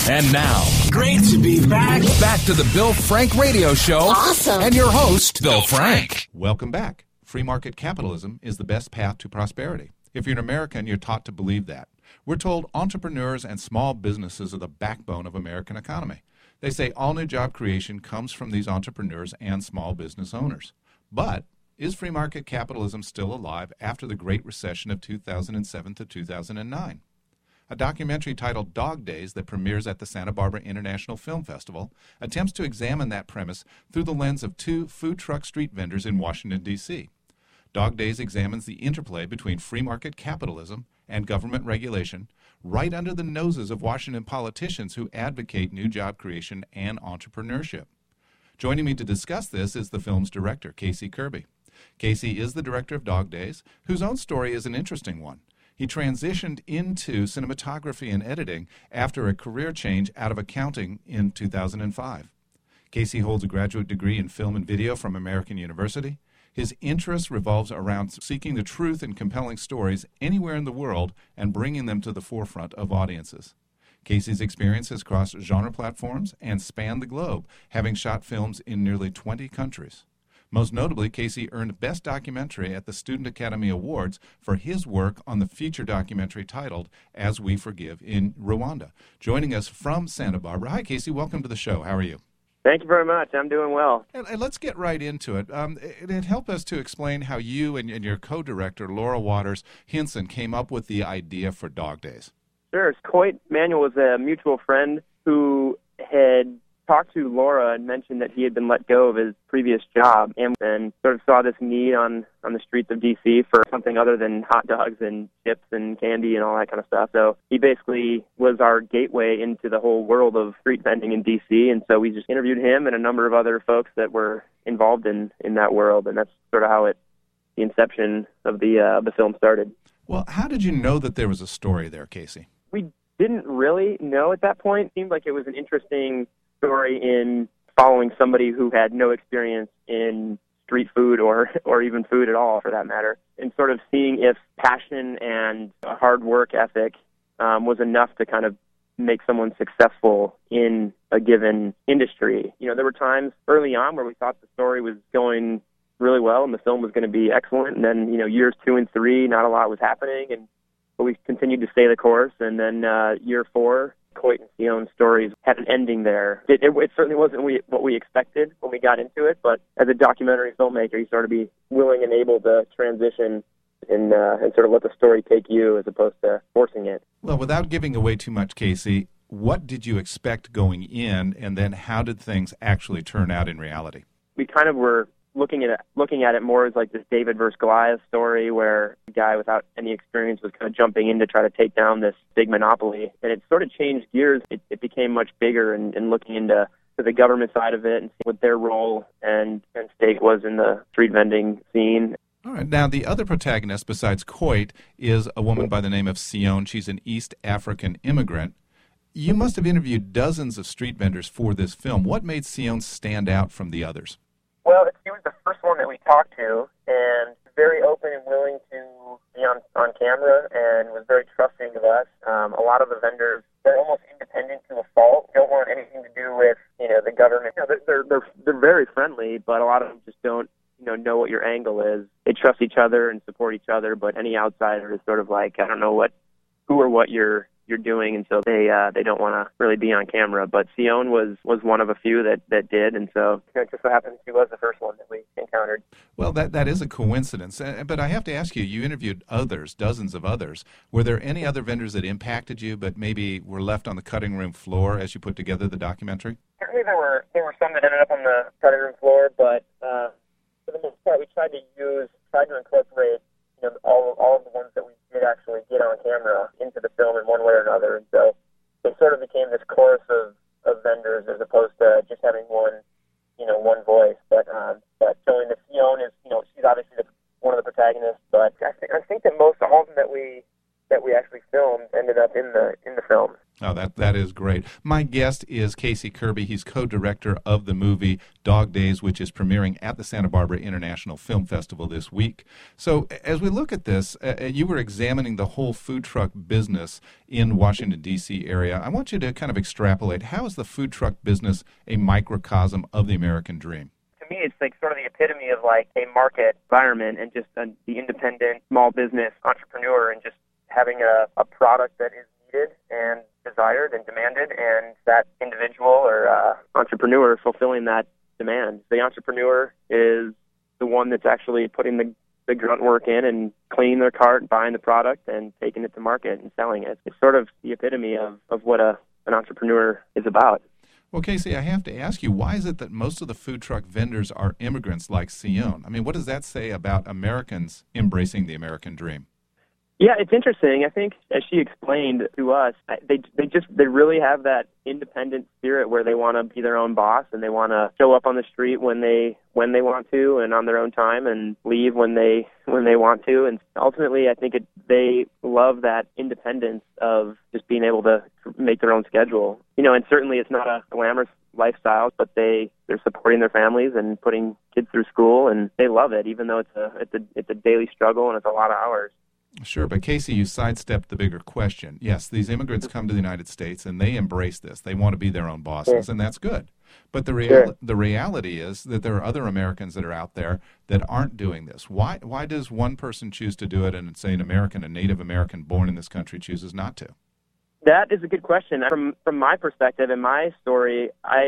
And now, Great to be back. back to the Bill Frank Radio Show. Awesome. And your host, Bill Frank. Welcome back. Free market capitalism is the best path to prosperity. If you're an American, you're taught to believe that. We're told entrepreneurs and small businesses are the backbone of American economy. They say all new job creation comes from these entrepreneurs and small business owners. But is free market capitalism still alive after the Great Recession of 2007 to 2009? A documentary titled Dog Days that premieres at the Santa Barbara International Film Festival attempts to examine that premise through the lens of two food truck street vendors in Washington, D.C. Dog Days examines the interplay between free market capitalism and government regulation right under the noses of Washington politicians who advocate new job creation and entrepreneurship. Joining me to discuss this is the film's director, Casey Kirby. Casey is the director of Dog Days, whose own story is an interesting one. He transitioned into cinematography and editing after a career change out of accounting in 2005. Casey holds a graduate degree in film and video from American University. His interest revolves around seeking the truth in compelling stories anywhere in the world and bringing them to the forefront of audiences. Casey's experience has crossed genre platforms and spanned the globe, having shot films in nearly 20 countries. Most notably, Casey earned Best Documentary at the Student Academy Awards for his work on the feature documentary titled As We Forgive in Rwanda. Joining us from Santa Barbara. Hi, Casey. Welcome to the show. How are you? Thank you very much. I'm doing well. And let's get right into it. It'd help us to explain how you and your co-director, Laura Waters Hinson, came up with the idea for Dog Days. Sure. Coit Manuel was a mutual friend who had talked to Laura and mentioned that he had been let go of his previous job and sort of saw this need on the streets of D.C. for something other than hot dogs and chips and candy and all that kind of stuff. So he basically was our gateway into the whole world of street vending in D.C. And so we just interviewed him and a number of other folks that were involved in that world. And that's sort of how the inception of the film started. Well, how did you know that there was a story there, Casey? We didn't really know at that point. It seemed like it was an interesting story in following somebody who had no experience in street food or even food at all, for that matter, and sort of seeing if passion and a hard work ethic was enough to kind of make someone successful in a given industry. You know, there were times early on where we thought the story was going really well and the film was going to be excellent, and then, years 2 and 3, not a lot was happening, but we continued to stay the course, and then year 4, Coit and Sion's stories had an ending there. It certainly wasn't what we expected when we got into it, but as a documentary filmmaker, you sort of be willing and able to transition and sort of let the story take you as opposed to forcing it. Well, without giving away too much, Casey, what did you expect going in, and then how did things actually turn out in reality? We kind of were looking at it more as like this David versus Goliath story where a guy without any experience was kind of jumping in to try to take down this big monopoly. And it sort of changed gears. It became much bigger and looking into the government side of it and what their role and stake was in the street vending scene. All right. Now, the other protagonist besides Coit is a woman by the name of Sion. She's an East African immigrant. You must have interviewed dozens of street vendors for this film. What made Sion stand out from the others? Well, he was the first one that we talked to, and very open and willing to be on camera, and was very trusting of us. A lot of the vendors, they're almost independent to a fault. Don't want anything to do with the government. They're very friendly, but a lot of them just don't know what your angle is. They trust each other and support each other, but any outsider is sort of like, I don't know who or what you're doing, and so they don't want to really be on camera. But Sion was one of a few that did, and so it just so happens she was the first one that we encountered. Well, that is a coincidence. But I have to ask you interviewed others, dozens of others. Were there any other vendors that impacted you, but maybe were left on the cutting room floor as you put together the documentary? Certainly there were some that ended up on the cutting room floor, but for the most part we tried to incorporate all of the ones that we did actually get on camera into the film in one way or another. And so it sort of became this chorus of vendors as opposed to just having one voice. But showing that Sion is, she's obviously one of the protagonists. But I think that most all of them that we that we actually filmed ended up in the film. Oh, that is great. My guest is Casey Kirby. He's co-director of the movie Dog Days, which is premiering at the Santa Barbara International Film Festival this week. So as we look at this, you were examining the whole food truck business in Washington, D.C. area. I want you to kind of extrapolate. How is the food truck business a microcosm of the American dream? To me, it's like sort of the epitome of like a market environment and just the independent small business entrepreneur and just having a product that is needed and desired and demanded, and that individual or entrepreneur fulfilling that demand. The entrepreneur is the one that's actually putting the grunt work in and cleaning their cart, buying the product, and taking it to market and selling it. It's sort of the epitome of what an entrepreneur is about. Well, Casey, I have to ask you, why is it that most of the food truck vendors are immigrants like Sion? I mean, what does that say about Americans embracing the American dream? Yeah, it's interesting. I think, as she explained to us, they really have that independent spirit where they want to be their own boss and they want to show up on the street when they want to and on their own time and leave when they want to. And ultimately, I think they love that independence of just being able to make their own schedule. You know, and certainly it's not a glamorous lifestyle, but they're supporting their families and putting kids through school, and they love it, even though it's a daily struggle and it's a lot of hours. Sure, but Casey, you sidestepped the bigger question. Yes, these immigrants come to the United States and they embrace this. They want to be their own bosses, and that's good. But the reality is that there are other Americans that are out there that aren't doing this. Why does one person choose to do it and, say, an American, a Native American born in this country, chooses not to? That is a good question. From my perspective and my story,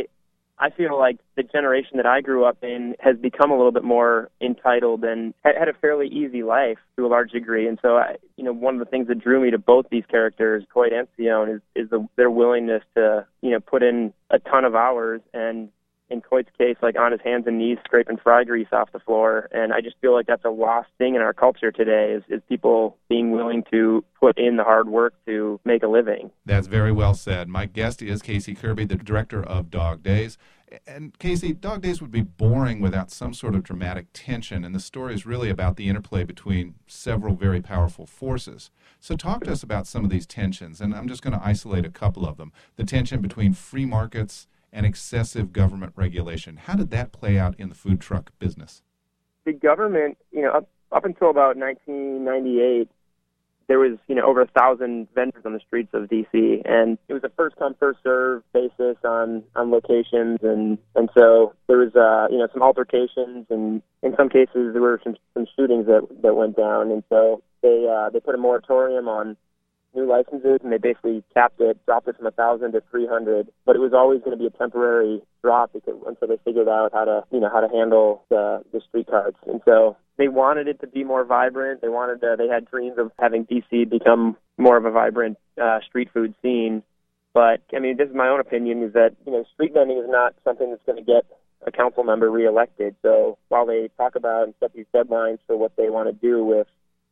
I feel like the generation that I grew up in has become a little bit more entitled and had a fairly easy life to a large degree. And so, one of the things that drew me to both these characters, Coit and Sion, is their willingness to, put in a ton of hours and, in Coit's case, like on his hands and knees scraping fry grease off the floor. And I just feel like that's a lost thing in our culture today is people being willing to put in the hard work to make a living. That's very well said. My guest is Casey Kirby, the director of Dog Days. And Casey, Dog Days would be boring without some sort of dramatic tension, and the story is really about the interplay between several very powerful forces. So talk to us about some of these tensions, and I'm just going to isolate a couple of them. The tension between free markets and excessive government regulation. How did that play out in the food truck business? The government, up until about 1998, there was, over 1,000 vendors on the streets of D.C., and it was a first-come, first-served basis on locations, and so there was, some altercations, and in some cases there were some shootings that went down, and so they put a moratorium on new licenses, and they basically dropped it from 1,000 to 300. But it was always going to be a temporary drop until they figured out how to handle the street carts. And so they wanted it to be more vibrant. They had dreams of having DC become more of a vibrant street food scene. But I mean, this is my own opinion: is that street vending is not something that's going to get a council member reelected. So while they talk about and set these deadlines for what they want to do with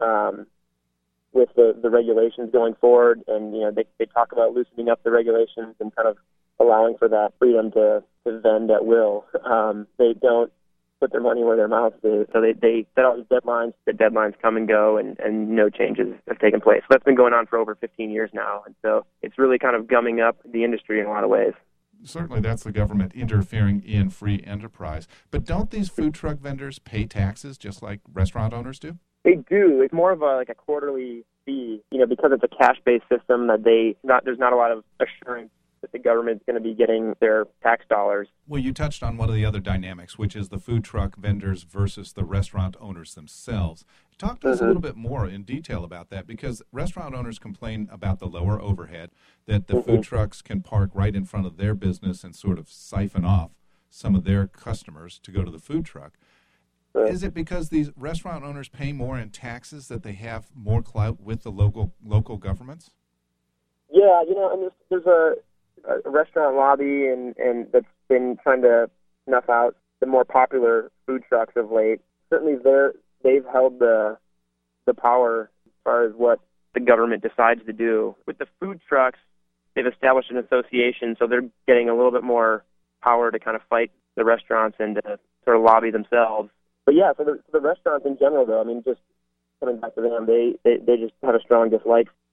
the regulations going forward, and they talk about loosening up the regulations and kind of allowing for that freedom to vend at will. They don't put their money where their mouth is. So they set all these deadlines. The deadlines come and go, and no changes have taken place. So that's been going on for over 15 years now, and so it's really kind of gumming up the industry in a lot of ways. Certainly that's the government interfering in free enterprise. But don't these food truck vendors pay taxes just like restaurant owners do? They do. It's more of a quarterly fee, because it's a cash-based system that there's not a lot of assurance that the government's going to be getting their tax dollars. Well, you touched on one of the other dynamics, which is the food truck vendors versus the restaurant owners themselves. Talk to us a little bit more in detail about that, because restaurant owners complain about the lower overhead, that the food trucks can park right in front of their business and sort of siphon off some of their customers to go to the food truck. Is it because these restaurant owners pay more in taxes that they have more clout with the local governments? Yeah, and there's a restaurant lobby and that's been trying to snuff out the more popular food trucks of late. Certainly they've held the power as far as what the government decides to do. With the food trucks, they've established an association, so they're getting a little bit more power to kind of fight the restaurants and to sort of lobby themselves. But yeah, for the restaurants in general, though, I mean, just coming back to them, they just have a strong dislike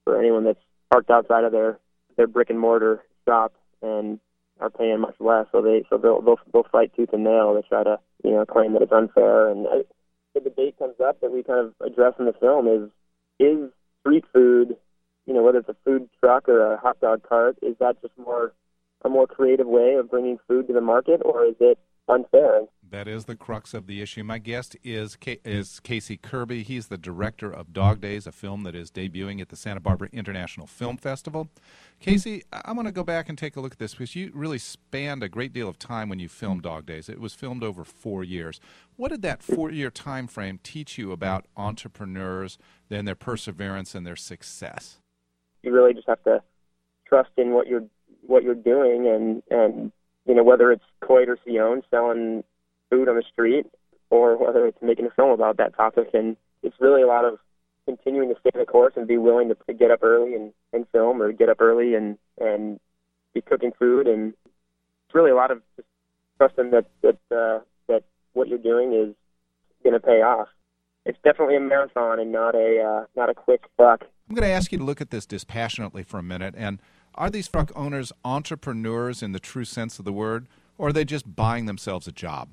for anyone that's parked outside of their brick and mortar shop and are paying much less. So they'll fight tooth and nail to try to claim that it's unfair. And the debate comes up that we kind of address in the film is street food, whether it's a food truck or a hot dog cart, is that just a more creative way of bringing food to the market, or is it unfair? That is the crux of the issue. My guest is Casey Kirby. He's the director of Dog Days, a film that is debuting at the Santa Barbara International Film Festival. Casey, I want to go back and take a look at this because you really spanned a great deal of time when you filmed Dog Days. It was filmed over 4 years. What did that 4-year time frame teach you about entrepreneurs, then their perseverance and their success? You really just have to trust in what you're doing, and whether it's Coit or Sion selling food on the street, or whether it's making a film about that topic. And it's really a lot of continuing to stay the course and be willing to get up early and film, or get up early and be cooking food. And it's really a lot of just trusting that what you're doing is going to pay off. It's definitely a marathon and not a quick buck. I'm going to ask you to look at this dispassionately for a minute. And are these truck owners entrepreneurs in the true sense of the word, or are they just buying themselves a job?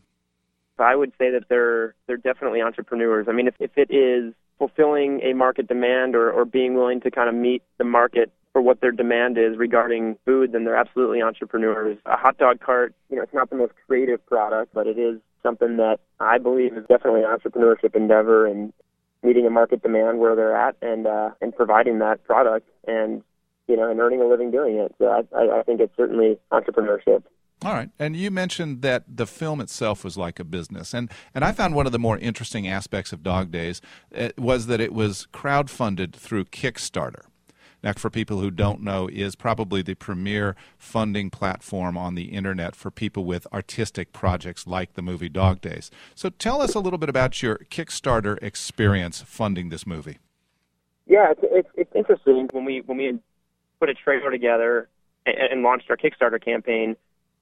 I would say that they're definitely entrepreneurs. I mean, if it is fulfilling a market demand or being willing to kind of meet the market for what their demand is regarding food, then they're absolutely entrepreneurs. A hot dog cart, it's not the most creative product, but it is something that I believe is definitely an entrepreneurship endeavor, and meeting a market demand where they're at and providing that product and earning a living doing it. So I think it's certainly entrepreneurship. All right. And you mentioned that the film itself was like a business. And I found one of the more interesting aspects of Dog Days was that it was crowdfunded through Kickstarter. Now, for people who don't know, is probably the premier funding platform on the Internet for people with artistic projects like the movie Dog Days. So tell us a little bit about your Kickstarter experience funding this movie. Yeah, it's interesting. When we put a trailer together and launched our Kickstarter campaign,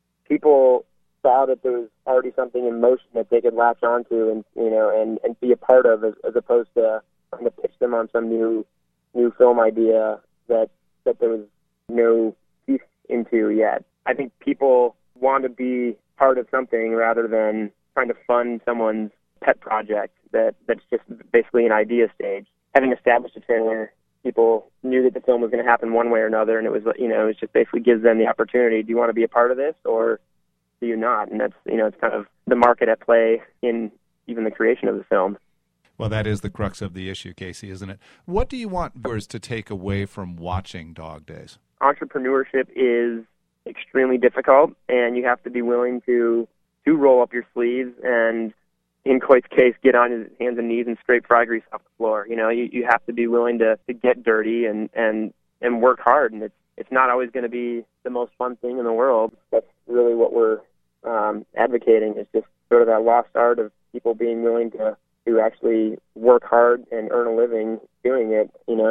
people saw that there was already something in motion that they could latch onto and be a part of, as opposed to trying to pitch them on some new film idea that there was no piece into yet. I think people want to be part of something rather than trying to fund someone's pet project that's just basically an idea stage. Having established a trailer, people knew that the film was going to happen one way or another, and it was just basically gives them the opportunity. Do you want to be a part of this, or do you not? And that's, it's kind of the market at play in even the creation of the film. Well, that is the crux of the issue, Casey, isn't it? What do you want viewers to take away from watching Dog Days? Entrepreneurship is extremely difficult, and you have to be willing to roll up your sleeves and, in Coit's case, get on his hands and knees and scrape fry grease off the floor. You have to be willing to get dirty and work hard, and it's not always going to be the most fun thing in the world. That's really what we're advocating, is just sort of that lost art of people being willing to actually work hard and earn a living doing it.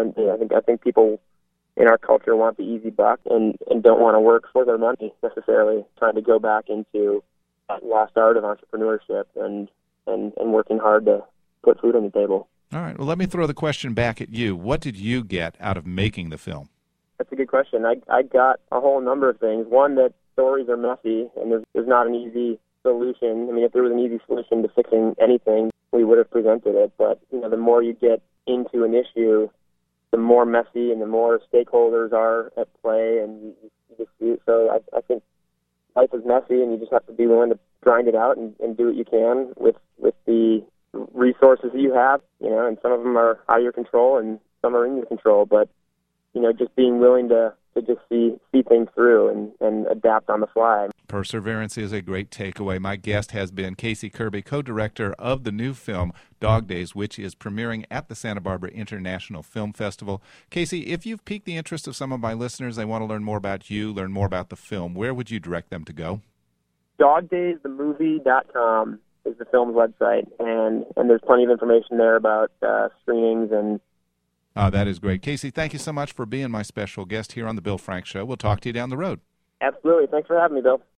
I think people in our culture want the easy buck and don't want to work for their money necessarily, trying to go back into that lost art of entrepreneurship and working hard to put food on the table. All right. Well, let me throw the question back at you. What did you get out of making the film? That's a good question. I got a whole number of things. One, that stories are messy, and there's not an easy solution. I mean, if there was an easy solution to fixing anything, we would have presented it. But, the more you get into an issue, the more messy and the more stakeholders are at play. And so I think life is messy, and you just have to be willing to grind it out and do what you can with the resources that you have, and some of them are out of your control and some are in your control. But, just being willing to just see things through and adapt on the fly. Perseverance is a great takeaway. My guest has been Casey Kirby, co-director of the new film Dog Days, which is premiering at the Santa Barbara International Film Festival. Casey, if you've piqued the interest of some of my listeners, they want to learn more about you, learn more about the film, where would you direct them to go? DogDaysTheMovie.com is the film's website, and there's plenty of information there about screenings and. That is great. Casey, thank you so much for being my special guest here on The Bill Frank Show. We'll talk to you down the road. Absolutely. Thanks for having me, Bill.